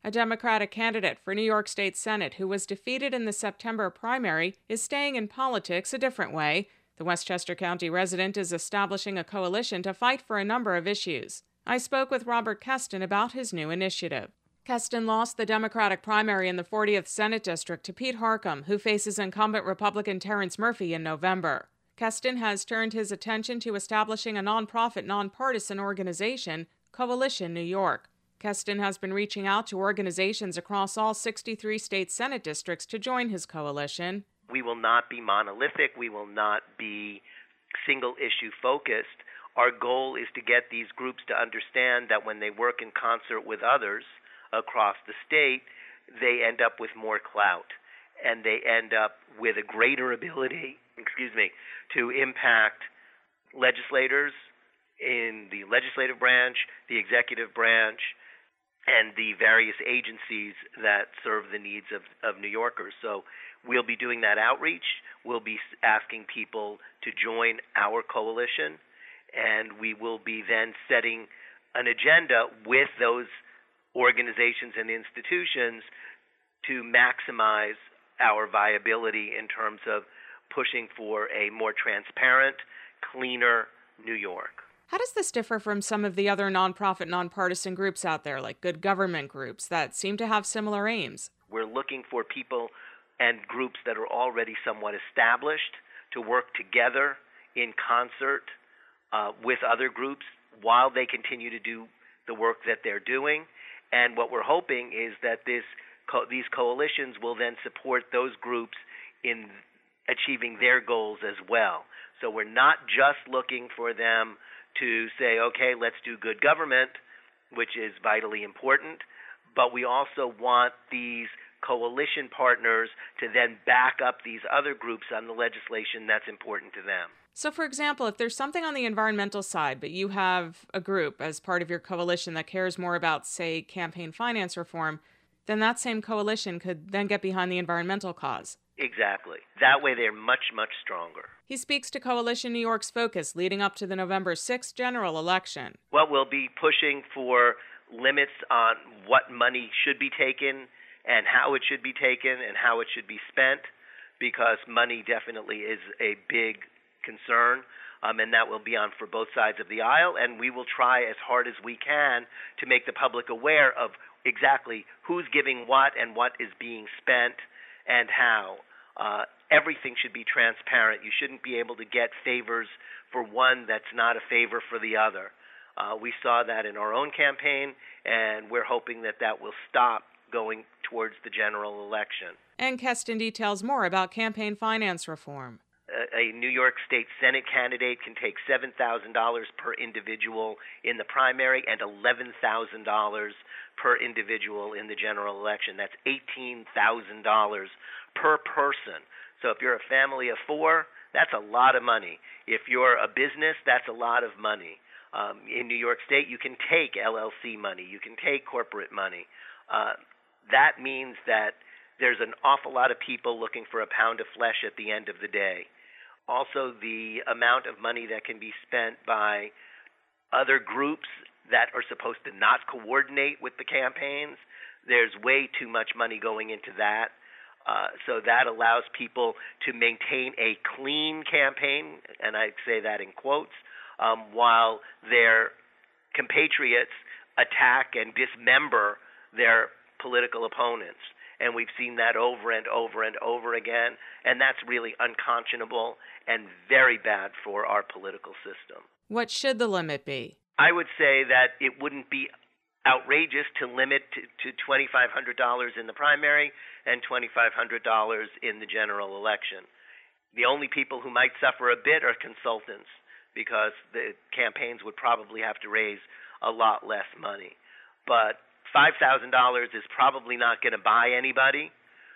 A Democratic candidate for New York State Senate who was defeated in the September primary is staying in politics a different way. The Westchester County resident is establishing a coalition to fight for a number of issues. I spoke with Robert Keston about his new initiative. Keston lost the Democratic primary in the 40th Senate District to Pete Harcum, who faces incumbent Republican Terrence Murphy in November. Keston has turned his attention to establishing a nonprofit, nonpartisan organization, Coalition New York. Keston has been reaching out to organizations across all 63 state Senate districts to join his coalition. We will not be monolithic. We will not be single-issue focused. Our goal is to get these groups to understand that when they work in concert with others across the state, they end up with more clout, and they end up with a greater ability, to impact legislators in the legislative branch, the executive branch, and the various agencies that serve the needs of New Yorkers. So we'll be doing that outreach. We'll be asking people to join our coalition, and we will be then setting an agenda with those organizations and institutions to maximize our viability in terms of pushing for a more transparent, cleaner New York. How does this differ from some of the other nonprofit, nonpartisan groups out there, like good government groups, that seem to have similar aims? We're looking for people and groups that are already somewhat established to work together in concert with other groups while they continue to do the work that they're doing. And what we're hoping is that these coalitions will then support those groups in achieving their goals as well. So we're not just looking for them to say, okay, let's do good government, which is vitally important, but we also want these coalition partners to then back up these other groups on the legislation that's important to them. So, for example, if there's something on the environmental side, but you have a group as part of your coalition that cares more about, say, campaign finance reform, then that same coalition could then get behind the environmental cause. Exactly. That way they're much, much stronger. He speaks to Coalition New York's focus leading up to the November 6th general election. Well, we'll be pushing for limits on what money should be taken and how it should be taken and how it should be spent, because money definitely is a big concern, and that will be on for both sides of the aisle, and we will try as hard as we can to make the public aware of exactly who's giving what and what is being spent and how. Everything should be transparent. You shouldn't be able to get favors for one that's not a favor for the other. We saw that in our own campaign, and we're hoping that that will stop going towards the general election. And Keston details more about campaign finance reform. A New York State Senate candidate can take $7,000 per individual in the primary and $11,000 per individual in the general election. That's $18,000 per person. So if you're a family of four, that's a lot of money. If you're a business, that's a lot of money. In New York State, you can take LLC money. You can take corporate money. That means that there's an awful lot of people looking for a pound of flesh at the end of the day. Also, the amount of money that can be spent by other groups that are supposed to not coordinate with the campaigns, there's way too much money going into that. So that allows people to maintain a clean campaign, and I say that in quotes, while their compatriots attack and dismember their political opponents. And we've seen that over and over and over again, and that's really unconscionable and very bad for our political system. What should the limit be? I would say that it wouldn't be outrageous to limit to $2,500 in the primary and $2,500 in the general election. The only people who might suffer a bit are consultants, because the campaigns would probably have to raise a lot less money. But $5,000 is probably not going to buy anybody,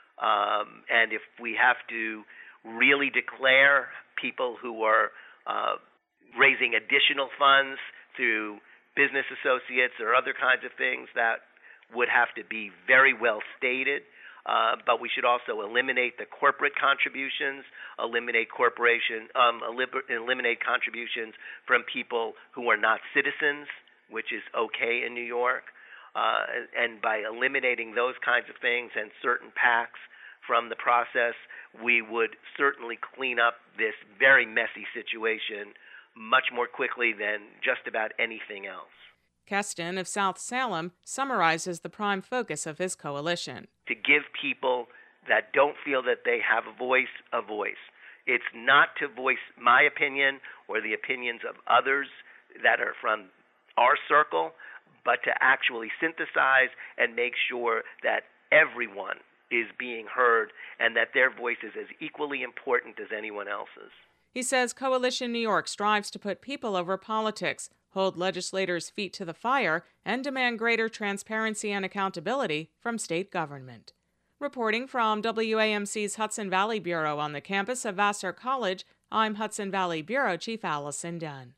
and if we have to really declare people who are raising additional funds through business associates or other kinds of things, that would have to be very well stated. But we should also eliminate the corporate contributions, eliminate contributions from people who are not citizens, which is okay in New York. and by eliminating those kinds of things and certain PACs from the process, we would certainly clean up this very messy situation much more quickly than just about anything else. Keston of South Salem summarizes the prime focus of his coalition. To give people that don't feel that they have a voice, a voice. It's not to voice my opinion or the opinions of others that are from our circle, but to actually synthesize and make sure that everyone is being heard and that their voice is as equally important as anyone else's. He says Coalition New York strives to put people over politics, hold legislators' feet to the fire, and demand greater transparency and accountability from state government. Reporting from WAMC's Hudson Valley Bureau on the campus of Vassar College, I'm Hudson Valley Bureau Chief Allison Dunn.